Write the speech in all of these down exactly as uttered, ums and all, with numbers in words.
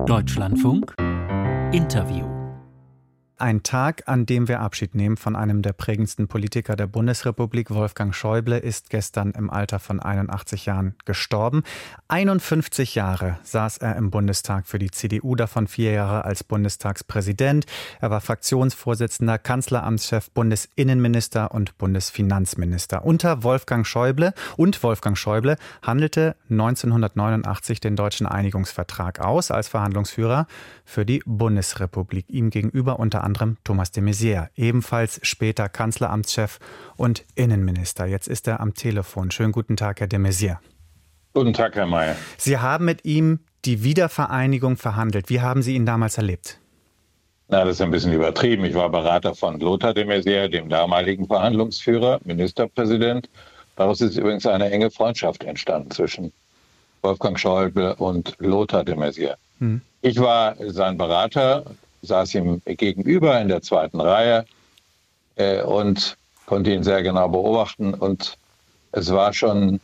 Deutschlandfunk Interview. Ein Tag, an dem wir Abschied nehmen von einem der prägendsten Politiker der Bundesrepublik. Wolfgang Schäuble ist gestern im Alter von einundachtzig Jahren gestorben. einundfünfzig Jahre saß er im Bundestag für die C D U, davon vier Jahre als Bundestagspräsident. Er war Fraktionsvorsitzender, Kanzleramtschef, Bundesinnenminister und Bundesfinanzminister. Unter Wolfgang Schäuble und Wolfgang Schäuble handelte neunzehnhundertneunundachtzig den Deutschen Einigungsvertrag aus als Verhandlungsführer für die Bundesrepublik. Ihm gegenüber unter anderem Thomas de Maizière, ebenfalls später Kanzleramtschef und Innenminister. Jetzt ist er am Telefon. Schönen guten Tag, Herr de Maizière. Guten Tag, Herr Mayer. Sie haben mit ihm die Wiedervereinigung verhandelt. Wie haben Sie ihn damals erlebt? Na, das ist ein bisschen übertrieben. Ich war Berater von Lothar de Maizière, dem damaligen Verhandlungsführer, Ministerpräsident. Daraus ist übrigens eine enge Freundschaft entstanden zwischen Wolfgang Schäuble und Lothar de Maizière. Hm. Ich war sein Berater, saß ihm gegenüber in der zweiten Reihe äh, und konnte ihn sehr genau beobachten. Und es war schon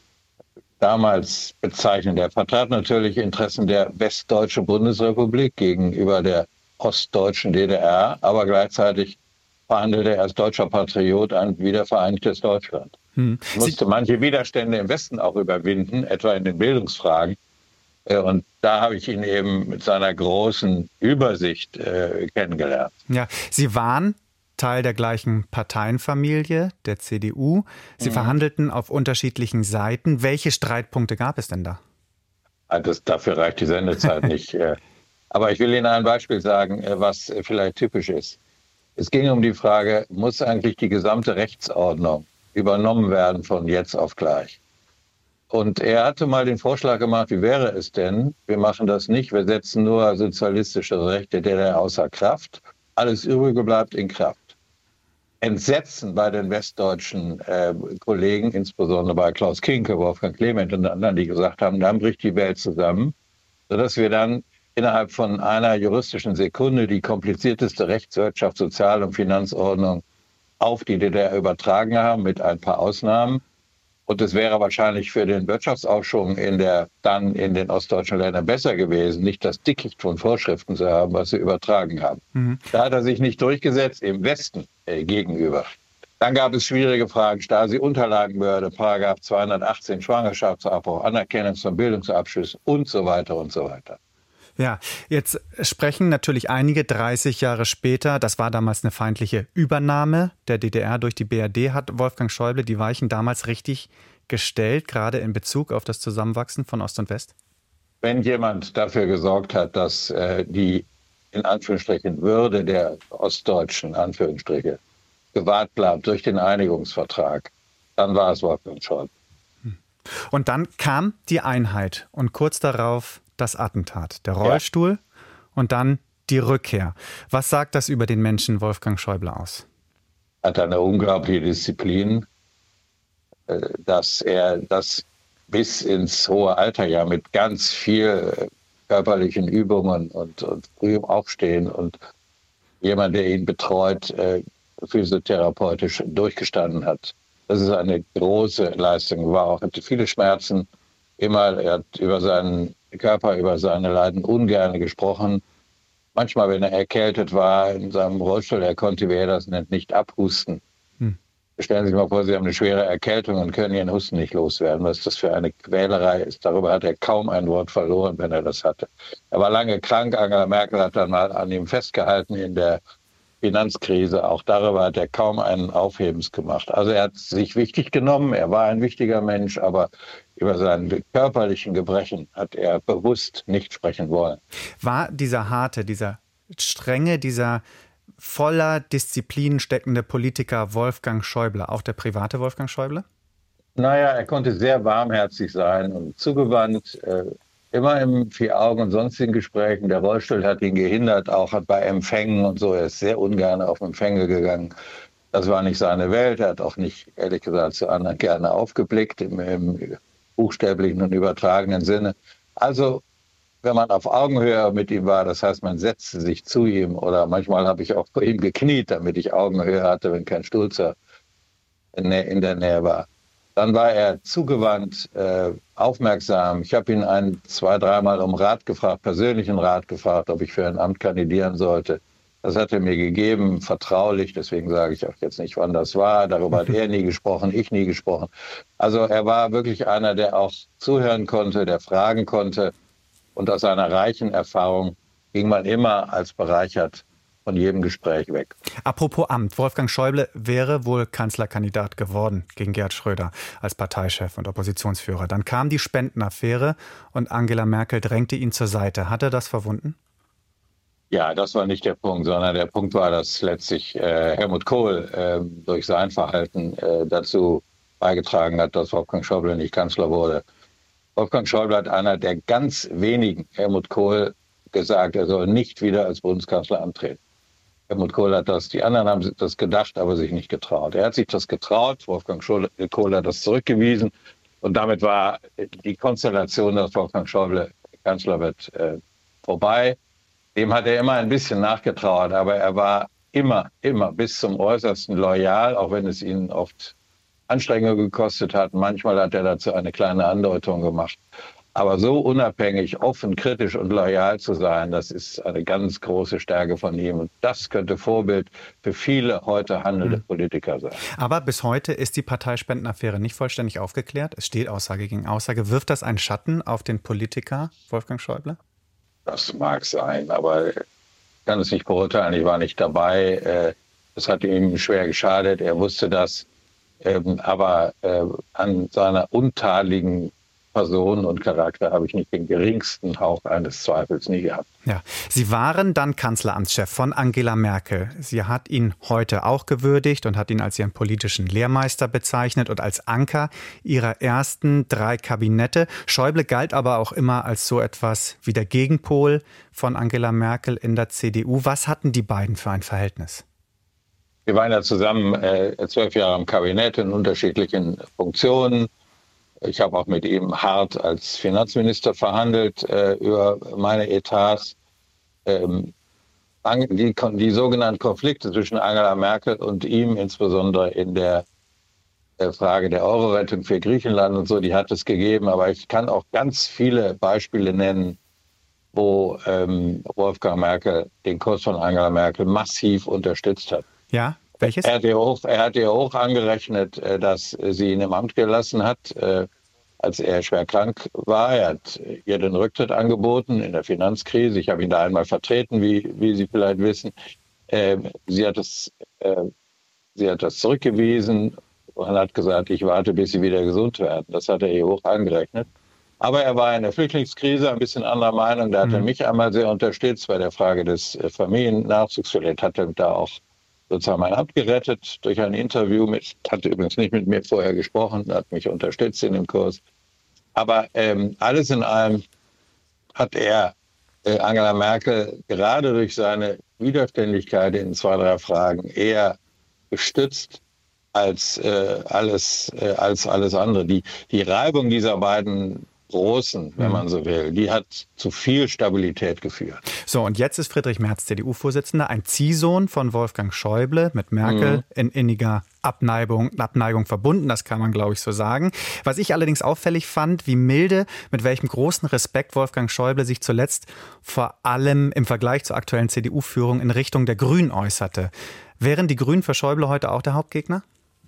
damals bezeichnend. Er vertrat natürlich Interessen der westdeutschen Bundesrepublik gegenüber der ostdeutschen D D R, aber gleichzeitig verhandelte er als deutscher Patriot ein wiedervereinigtes Deutschland. Hm. Er musste manche Widerstände im Westen auch überwinden, etwa in den Bildungsfragen. Und da habe ich ihn eben mit seiner großen Übersicht äh, kennengelernt. Ja, Sie waren Teil der gleichen Parteienfamilie, der C D U. Sie mhm. verhandelten auf unterschiedlichen Seiten. Welche Streitpunkte gab es denn da? Das, dafür reicht die Sendezeit nicht. Aber ich will Ihnen ein Beispiel sagen, was vielleicht typisch ist. Es ging um die Frage, muss eigentlich die gesamte Rechtsordnung übernommen werden von jetzt auf gleich? Und er hatte mal den Vorschlag gemacht, wie wäre es denn, wir machen das nicht, wir setzen nur sozialistische Rechte der D D R außer Kraft, alles Übrige bleibt in Kraft. Entsetzen bei den westdeutschen äh, Kollegen, insbesondere bei Klaus Kinke, Wolfgang Clement und anderen, die gesagt haben, dann bricht die Welt zusammen, sodass wir dann innerhalb von einer juristischen Sekunde die komplizierteste Rechtswirtschaft, Sozial- und Finanzordnung auf die D D R übertragen haben, mit ein paar Ausnahmen. Und es wäre wahrscheinlich für den Wirtschaftsaufschwung in der, dann in den ostdeutschen Ländern besser gewesen, nicht das Dickicht von Vorschriften zu haben, was sie übertragen haben. Mhm. Da hat er sich nicht durchgesetzt, im Westen äh, gegenüber. Dann gab es schwierige Fragen, Stasi-Unterlagenbehörde, Paragraph zweihundertachtzehn, Schwangerschaftsabbruch, Anerkennung von Bildungsabschlüssen und so weiter und so weiter. Ja, jetzt sprechen natürlich einige dreißig Jahre später, das war damals eine feindliche Übernahme der D D R durch die B R D, hat Wolfgang Schäuble die Weichen damals richtig gestellt, gerade in Bezug auf das Zusammenwachsen von Ost und West? Wenn jemand dafür gesorgt hat, dass äh, die in Anführungsstrichen Würde der Ostdeutschen, Anführungsstriche, gewahrt bleibt durch den Einigungsvertrag, dann war es Wolfgang Schäuble. Und dann kam die Einheit und kurz darauf das Attentat, der Rollstuhl ja. und dann die Rückkehr. Was sagt das über den Menschen Wolfgang Schäuble aus? Er hat eine unglaubliche Disziplin, dass er das bis ins hohe Alter ja mit ganz viel körperlichen Übungen und, und frühem Aufstehen und jemand, der ihn betreut, physiotherapeutisch durchgestanden hat. Das ist eine große Leistung. War auch, hatte viele Schmerzen. Immer, er hat über seinen Körper, über seine Leiden ungern gesprochen. Manchmal, wenn er erkältet war in seinem Rollstuhl, er konnte, wie er das nennt, nicht abhusten. Hm. Stellen Sie sich mal vor, Sie haben eine schwere Erkältung und können Ihren Husten nicht loswerden. Was das für eine Quälerei ist. Darüber hat er kaum ein Wort verloren, wenn er das hatte. Er war lange krank. Angela Merkel hat dann mal an ihm festgehalten in der Finanzkrise. Auch darüber hat er kaum einen Aufhebens gemacht. Also er hat sich wichtig genommen. Er war ein wichtiger Mensch, aber über seine körperlichen Gebrechen hat er bewusst nicht sprechen wollen. War dieser harte, dieser strenge, dieser voller Disziplin steckende Politiker Wolfgang Schäuble auch der private Wolfgang Schäuble? Naja, er konnte sehr warmherzig sein und zugewandt, äh, immer im Vier-Augen- und sonstigen Gesprächen. Der Rollstuhl hat ihn gehindert, auch bei Empfängen und so. Er ist sehr ungern auf Empfänge gegangen. Das war nicht seine Welt. Er hat auch nicht, ehrlich gesagt, zu anderen gerne aufgeblickt im, im buchstäblichen und übertragenen Sinne. Also, wenn man auf Augenhöhe mit ihm war, das heißt, man setzte sich zu ihm oder manchmal habe ich auch vor ihm gekniet, damit ich Augenhöhe hatte, wenn kein Stuhl in der Nähe war. Dann war er zugewandt, äh, aufmerksam. Ich habe ihn ein, zwei, dreimal um Rat gefragt, persönlichen Rat gefragt, ob ich für ein Amt kandidieren sollte. Das hat er mir gegeben, vertraulich. Deswegen sage ich auch jetzt nicht, wann das war. Darüber hat er nie gesprochen, ich nie gesprochen. Also er war wirklich einer, der auch zuhören konnte, der fragen konnte. Und aus seiner reichen Erfahrung ging man immer als bereichert von jedem Gespräch weg. Apropos Amt, Wolfgang Schäuble wäre wohl Kanzlerkandidat geworden gegen Gerhard Schröder als Parteichef und Oppositionsführer. Dann kam die Spendenaffäre und Angela Merkel drängte ihn zur Seite. Hat er das verwunden? Ja, das war nicht der Punkt, sondern der Punkt war, dass letztlich äh, Helmut Kohl äh, durch sein Verhalten äh, dazu beigetragen hat, dass Wolfgang Schäuble nicht Kanzler wurde. Wolfgang Schäuble hat einer der ganz wenigen Helmut Kohl gesagt, er soll nicht wieder als Bundeskanzler antreten. Helmut Kohl hat das, die anderen haben das gedacht, aber sich nicht getraut. Er hat sich das getraut, Wolfgang Kohl hat das zurückgewiesen und damit war die Konstellation, dass Wolfgang Schäuble Kanzler wird, äh, vorbei. Dem hat er immer ein bisschen nachgetrauert, aber er war immer, immer bis zum Äußersten loyal, auch wenn es ihn oft Anstrengungen gekostet hat. Manchmal hat er dazu eine kleine Andeutung gemacht. Aber so unabhängig, offen, kritisch und loyal zu sein, das ist eine ganz große Stärke von ihm. Und das könnte Vorbild für viele heute handelnde mhm. Politiker sein. Aber bis heute ist die Parteispendenaffäre nicht vollständig aufgeklärt. Es steht Aussage gegen Aussage. Wirft das einen Schatten auf den Politiker Wolfgang Schäuble? Das mag sein, aber ich kann es nicht beurteilen. Ich war nicht dabei. Es hat ihm schwer geschadet. Er wusste das. Aber an seiner untadeligen Person und Charakter habe ich nicht den geringsten Hauch eines Zweifels nie gehabt. Ja, Sie waren dann Kanzleramtschef von Angela Merkel. Sie hat ihn heute auch gewürdigt und hat ihn als ihren politischen Lehrmeister bezeichnet und als Anker ihrer ersten drei Kabinette. Schäuble galt aber auch immer als so etwas wie der Gegenpol von Angela Merkel in der C D U. Was hatten die beiden für ein Verhältnis? Wir waren ja zusammen äh, zwölf Jahre im Kabinett in unterschiedlichen Funktionen. Ich habe auch mit ihm hart als Finanzminister verhandelt äh, über meine Etats. Ähm, die, die sogenannten Konflikte zwischen Angela Merkel und ihm, insbesondere in der, der Frage der Euro-Rettung für Griechenland und so, die hat es gegeben. Aber ich kann auch ganz viele Beispiele nennen, wo ähm, Wolfgang Merkel den Kurs von Angela Merkel massiv unterstützt hat. Ja. Welches? Er hat ihr hoch, er hat ihr hoch angerechnet, dass sie ihn im Amt gelassen hat, äh, als er schwer krank war. Er hat ihr den Rücktritt angeboten in der Finanzkrise. Ich habe ihn da einmal vertreten, wie, wie Sie vielleicht wissen. Äh, sie, hat das, äh, sie hat das zurückgewiesen und hat gesagt, ich warte, bis sie wieder gesund werden. Das hat er ihr hoch angerechnet. Aber er war in der Flüchtlingskrise ein bisschen anderer Meinung. Da hat mhm. er mich einmal sehr unterstützt bei der Frage des Familiennachzugs. Vielleicht hat er da auch sozusagen mein Amt gerettet durch ein Interview mit, hatte übrigens nicht mit mir vorher gesprochen, hat mich unterstützt in dem Kurs. Aber ähm, alles in allem hat er äh, Angela Merkel gerade durch seine Widerständigkeit in zwei, drei Fragen eher gestützt als, äh, alles, äh, als alles andere. Die, die Reibung dieser beiden Großen, wenn man so will, die hat zu viel Stabilität geführt. So, und jetzt ist Friedrich Merz C D U-Vorsitzender, ein Ziehsohn von Wolfgang Schäuble, mit Merkel mhm. in inniger Abneigung, Abneigung verbunden, das kann man, glaube ich, so sagen. Was ich allerdings auffällig fand, wie milde, mit welchem großen Respekt Wolfgang Schäuble sich zuletzt vor allem im Vergleich zur aktuellen C D U-Führung in Richtung der Grünen äußerte. Wären die Grünen für Schäuble heute auch der Hauptgegner?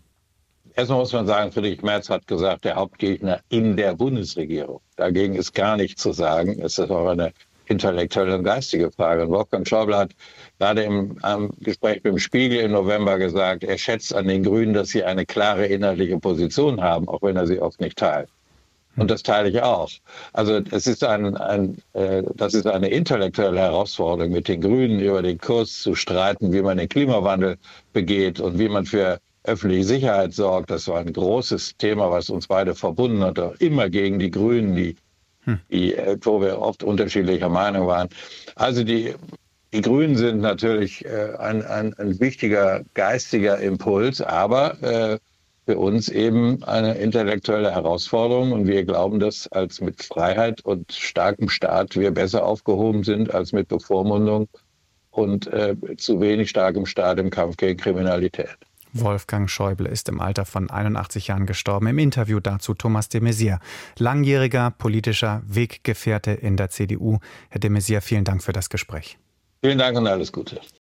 Erstmal muss man sagen, Friedrich Merz hat gesagt, der Hauptgegner in der Bundesregierung. Dagegen ist gar nichts zu sagen. Es ist auch eine intellektuelle und geistige Frage. Und Wolfgang Schäuble hat gerade im am Gespräch mit dem Spiegel im November gesagt, er schätzt an den Grünen, dass sie eine klare inhaltliche Position haben, auch wenn er sie oft nicht teilt. Und das teile ich auch. Also es ist ein, ein, äh, das ist eine intellektuelle Herausforderung, mit den Grünen über den Kurs zu streiten, wie man den Klimawandel begeht und wie man für öffentliche Sicherheit sorgt. Das war ein großes Thema, was uns beide verbunden hat. Auch immer gegen die Grünen, die, die, wo wir oft unterschiedlicher Meinung waren. Also die, die Grünen sind natürlich äh, ein, ein, ein wichtiger geistiger Impuls, aber äh, für uns eben eine intellektuelle Herausforderung. Und wir glauben, dass als mit Freiheit und starkem Staat wir besser aufgehoben sind als mit Bevormundung und äh, zu wenig starkem Staat im Kampf gegen Kriminalität. Wolfgang Schäuble ist im Alter von einundachtzig Jahren gestorben. Im Interview dazu Thomas de Maizière, langjähriger politischer Weggefährte in der C D U. Herr de Maizière, vielen Dank für das Gespräch. Vielen Dank und alles Gute.